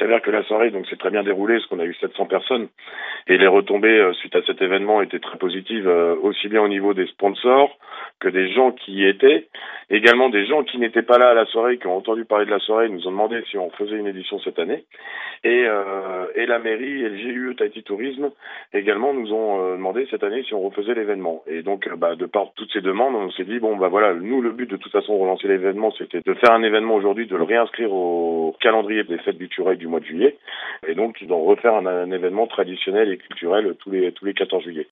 s'avère que la soirée donc s'est très bien déroulée, parce qu'on a eu 700 personnes, et les retombées suite à cet événement étaient très positives, aussi bien au niveau des sponsors que des gens qui y étaient. Également des gens qui n'étaient pas là à la soirée, qui ont entendu parler de la soirée, nous ont demandé si on faisait une édition cette année. Et la mairie et le GUE Tahiti Tourisme également nous ont demandé cette année si on refaisait l'événement. Et donc, de par toutes ces demandes, on s'est dit, bon, voilà, nous, le but de toute façon de relancer l'événement, c'était de faire un événement aujourd'hui, de le réinscrire au calendrier des fêtes du Turec du mois de juillet, et donc d'en refaire un événement traditionnel et culturel tous les 14 juillet.